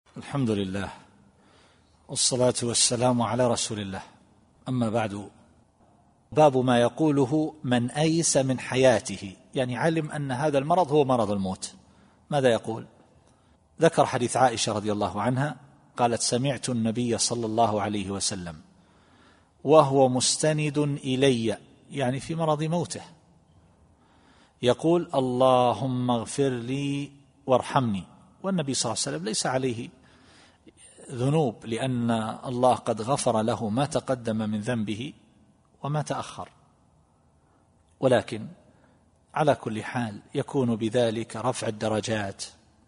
الحمد لله والصلاة والسلام على رسول الله. أما بعد، باب ما يقوله من أيس من حياته، يعني علم أن هذا المرض هو مرض الموت، ماذا يقول؟ ذكر حديث عائشة رضي الله عنها قالت: سمعت النبي صلى الله عليه وسلم وهو مستند إلي، يعني في مرض موته، يقول: اللهم اغفر لي وارحمني. والنبي صلى الله عليه وسلم ليس عليه ذنوب، لأن الله قد غفر له ما تقدم من ذنبه وما تأخر، ولكن على كل حال يكون بذلك رفع الدرجات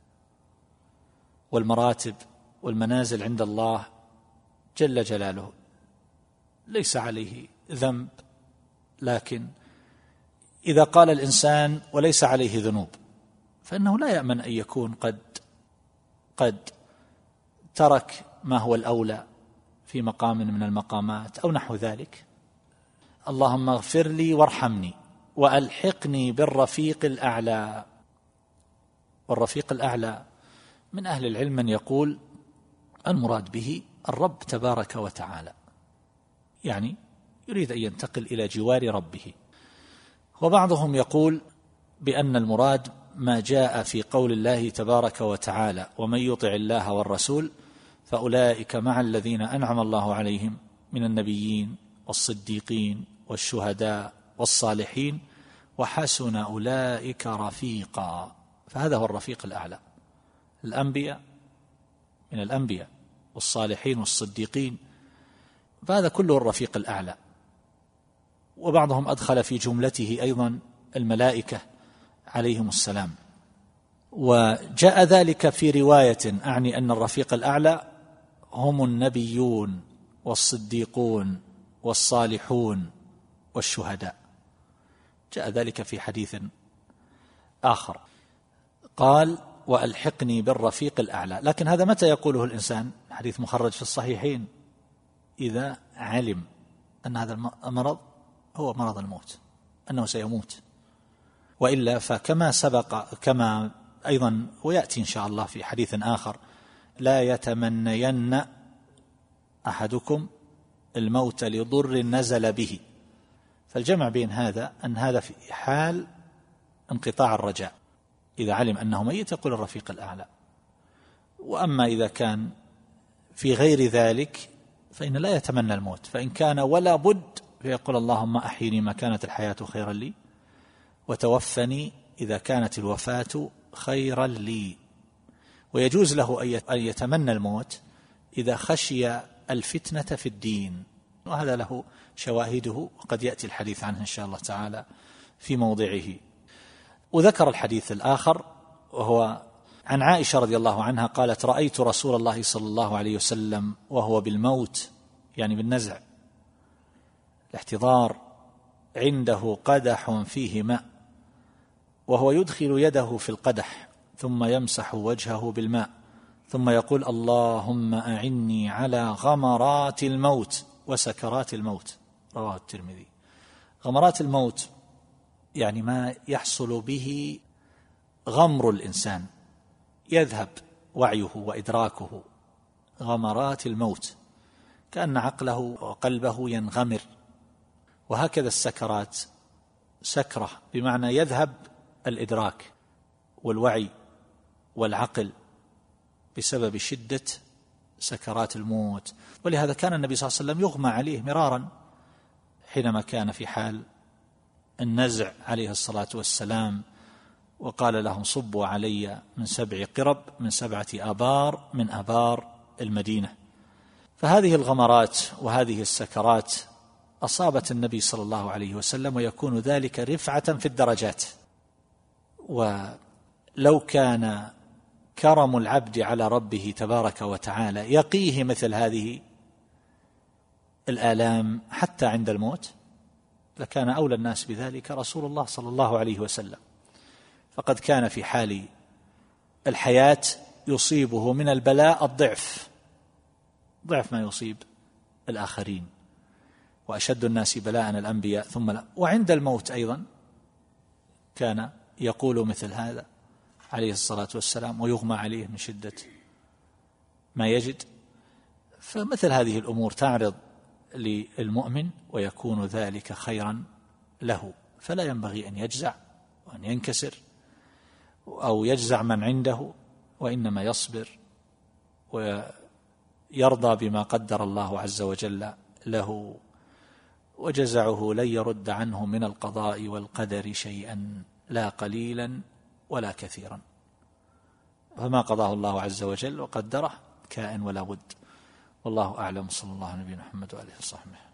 والمراتب والمنازل عند الله جل جلاله، ليس عليه ذنب. لكن إذا قال الإنسان وليس عليه ذنوب فإنه لا يأمن أن يكون قد ترك ما هو الأولى في مقام من المقامات أو نحو ذلك. اللهم اغفر لي وارحمني وألحقني بالرفيق الأعلى. والرفيق الأعلى من أهل العلم من يقول المراد به الرب تبارك وتعالى، يعني يريد أن ينتقل إلى جوار ربه. وبعضهم يقول بأن المراد ما جاء في قول الله تبارك وتعالى: ومن يطع الله والرسول فأولئك مع الذين أنعم الله عليهم من النبيين والصديقين والشهداء والصالحين وحسن أولئك رفيقا. فهذا هو الرفيق الأعلى، الأنبياء من الأنبياء والصالحين والصديقين، فهذا كله الرفيق الأعلى. وبعضهم أدخل في جملته أيضا الملائكة عليهم السلام. وجاء ذلك في رواية أعني أن الرفيق الأعلى هم النبيون والصديقون والصالحون والشهداء، جاء ذلك في حديث آخر قال: وألحقني بالرفيق الأعلى. لكن هذا متى يقوله الإنسان؟ حديث مخرج في الصحيحين: إذا علم أن هذا المرض هو مرض الموت، أنه سيموت. وإلا فكما سبق، كما أيضا ويأتي إن شاء الله في حديث آخر: لا يتمنين أحدكم الموت لضر نزل به. فالجمع بين هذا أن هذا في حال انقطاع الرجاء، إذا علم أنه ميت يقول الرفيق الأعلى. وأما إذا كان في غير ذلك فإن لا يتمنى الموت، فإن كان ولا بد فيقول: اللهم أحيني ما كانت الحياة خيرا لي وتوفني إذا كانت الوفاة خيرا لي. ويجوز له أن يتمنى الموت إذا خشي الفتنة في الدين، وهذا له شواهده وقد يأتي الحديث عنه إن شاء الله تعالى في موضعه. وذكر الحديث الآخر وهو عن عائشة رضي الله عنها قالت: رأيت رسول الله صلى الله عليه وسلم وهو بالموت، يعني بالنزع الاحتضار، عنده قدح فيه ماء، وهو يدخل يده في القدح ثم يمسح وجهه بالماء ثم يقول: اللهم أعني على غمرات الموت وسكرات الموت. رواه الترمذي. غمرات الموت يعني ما يحصل به غمر الإنسان، يذهب وعيه وإدراكه، غمرات الموت، كأن عقله وقلبه ينغمر. وهكذا السكرات، سكرة بمعنى يذهب الإدراك والوعي والعقل بسبب شدة سكرات الموت. ولهذا كان النبي صلى الله عليه وسلم يغمى عليه مرارا حينما كان في حال النزع عليه الصلاة والسلام، وقال لهم: صبوا علي من 7 قرب من 7 آبار من آبار المدينة. فهذه الغمرات وهذه السكرات أصابت النبي صلى الله عليه وسلم، ويكون ذلك رفعة في الدرجات. ولو كان كرم العبد على ربه تبارك وتعالى يقيه مثل هذه الآلام حتى عند الموت لكان أولى الناس بذلك رسول الله صلى الله عليه وسلم. فقد كان في حال الحياة يصيبه من البلاء ضعف ما يصيب الآخرين، وأشد الناس بلاء الأنبياء ثم لا. وعند الموت أيضا كان يقول مثل هذا عليه الصلاة والسلام، ويغمى عليه من شدة ما يجد. فمثل هذه الأمور تعرض للمؤمن ويكون ذلك خيرا له، فلا ينبغي أن يجزع وأن ينكسر أو يجزع من عنده، وإنما يصبر ويرضى بما قدر الله عز وجل له، وجزعه لن يرد عنه من القضاء والقدر شيئا، لا قليلا ولا كثيرا، فما قضاه الله عز وجل وقدره كائن ولا بد. والله أعلم. صلى الله على نبينا محمد وآله وصحبه.